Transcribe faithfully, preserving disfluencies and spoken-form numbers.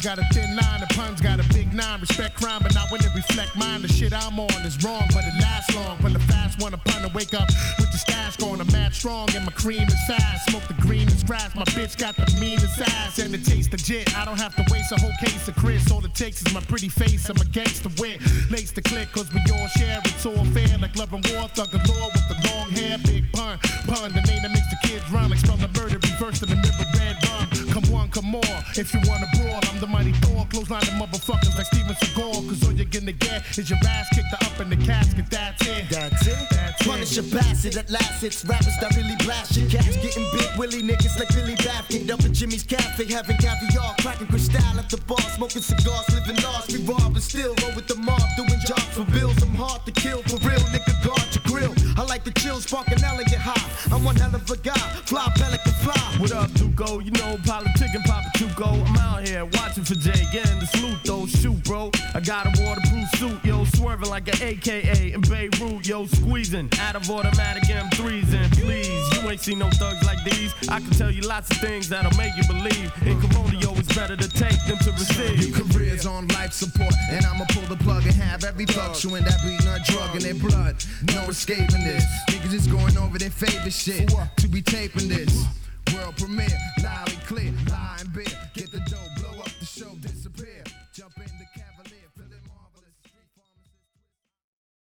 got a thin line, the pun's got a big nine. Respect crime, but not when it reflect mine. The shit I'm on is wrong, but it lasts long. When the fast one, a pun to wake up with the stash going. I'm mad strong and my cream is fast. Smoke the green and scratch. My bitch got the meanest ass and it tastes legit. I don't have to waste a whole case of Chris. All it takes is my pretty face. I'm a gangster wit. Lace the click, cause we all share. It's all fair, like love and war. Thug galore with the long hair. Big pun, pun, the name that makes the kids run. Like spell the murder, reverse to the mirror, red rum. Come one, come more. If you wanna brawl, I'm the mighty Thor. Close line of motherfuckers like Steven Seagal. Cause all you're gonna get is your ass kicked up in the casket. That's it. That's it. That's it. Punish a bastard at last. It's rappers that really blast your cats. Getting big willy niggas like Billy Bath. Kicked up at Jimmy's Cafe, having caviar. Cracking crystal at the bar. Smoking cigars, living lost. We rob and still roll with the mob. Doing jobs for bills. I'm hard to kill for real. Nigga, guard your grill. I like the chill, spark an elegant high. I'm one hell of a guy. Fly, pelican, fly. What up, Duco? You know, politicking, Papa Tuco. I'm out here watching for Jay, getting the salute though. Shoot, bro. I got a waterproof suit, yo, swerving like an A K A in Beirut, yo, squeezing out of automatic M threes. And please, you ain't seen no thugs like these. I can tell you lots of things that'll make you believe. In Corona, yo, it's better to take than to receive. Your career's on life support, and I'ma pull the plug and have every thug chewing that beating a drug in their blood. No escaping this. Niggas is going over their favorite shit to be taping this. World premiere, loud and clear, lie and beer.